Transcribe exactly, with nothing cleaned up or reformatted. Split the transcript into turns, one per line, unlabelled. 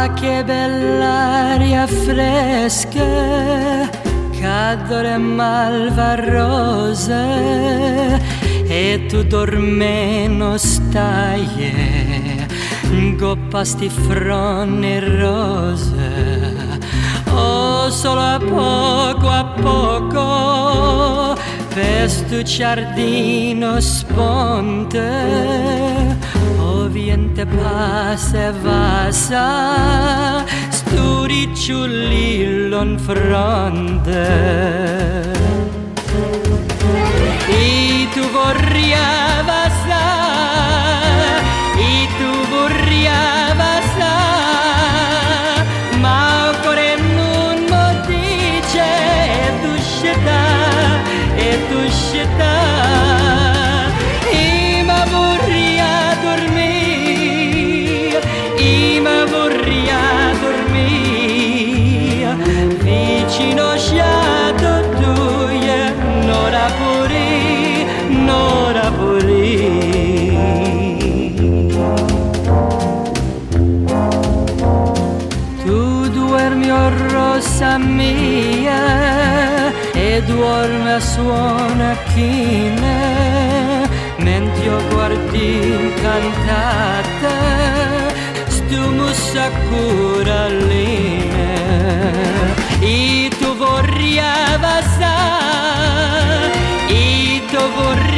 che bell'aria fresca, cadore malva rose, e tu dormeno stai, goppasti frone rose. Oh, solo a poco a poco, per stu giardino sponte, oh viente passa e vasa, stu ricciolillo in fronte. E tu vorria vasa, e tu vorria vasa, ma cuore non mo dice, e tu scelta, e tu scelta, e ma vorria dormire, e ma vorria dormire, vicino sciato tu, nora puri, nora puri. Tu duermi, oh rosa mia, e dormi a suona chine, mentre io guardi incantata, stu mussa curaline. E tu vorria vasa, e tu vorria